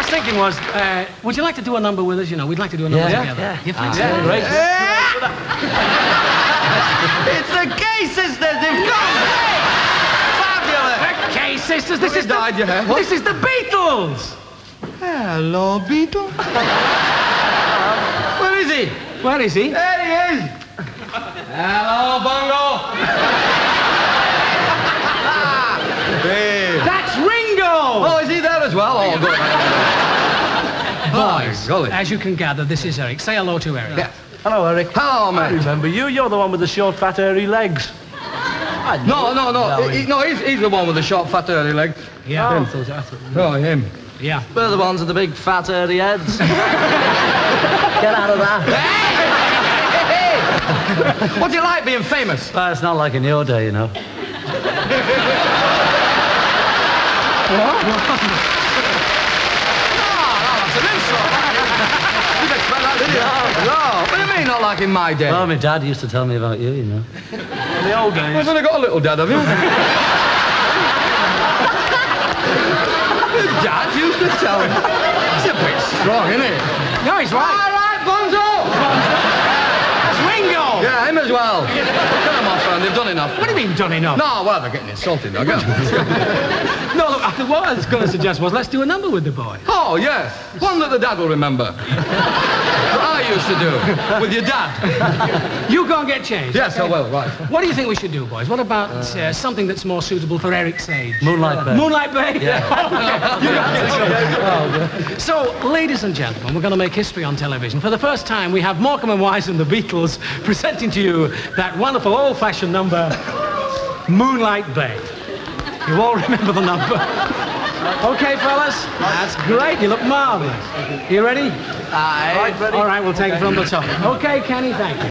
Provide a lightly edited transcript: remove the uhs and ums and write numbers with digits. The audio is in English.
was thinking was, would you like to do a number with us? You know, we'd like to do a number together. Yeah. You think so? Great. It's the Gay Sisters. They've gone. Fabulous. The Gay Sisters. This is died, the, yeah. What? This is the Beatles. Hello, Beetle. Where is he? Where is he? There he is. Hello, Bongo. Hey. That's Ringo. Oh, is he there as well? Oh, good. Boys, golly. as you can gather, this is Eric. Say hello to Eric. Yeah. Hello, Eric. Hello, I mate. remember you. You're the one with the short, fat, hairy legs. No. He's the one with the short, fat, early legs. Yeah. Oh, him. Yeah. We're the ones with the big, fat, hairy heads. Get out of that. Hey! What do you like being famous? Well, it's not like in your day, you know. That's an insult. You didn't expect that, did you? No. What do you mean, not like in my day? Well, my dad used to tell me about you, you know. In the old days. I've only got a little dad, have you? Your dad used to tell me. It's a bit strong, isn't it? No, he's right. All right, Bonzo! That's Ringo. Yeah, him as well. Get them off, friend. They've done enough. What do you mean, done enough? No, well, they're getting insulted now. Get 'em. No, look, what I was going to suggest was let's do a number with the boy. Oh, yes. One that the dad will remember. What I used to do with your dad. You go and get changed. Yes, I will, right. What do you think we should do, boys? What about something that's more suitable for Eric's age? Moonlight Bay. Moonlight Bay? Yeah. So, ladies and gentlemen, we're going to make history on television. For the first time, we have Morecambe and Wise and the Beatles presenting to you that wonderful old-fashioned number, Moonlight Bay. You all remember the number? Okay, fellas? That's great. You look marvellous. You ready? Aye. All right, we'll take it from the top. Okay, Kenny, thank you.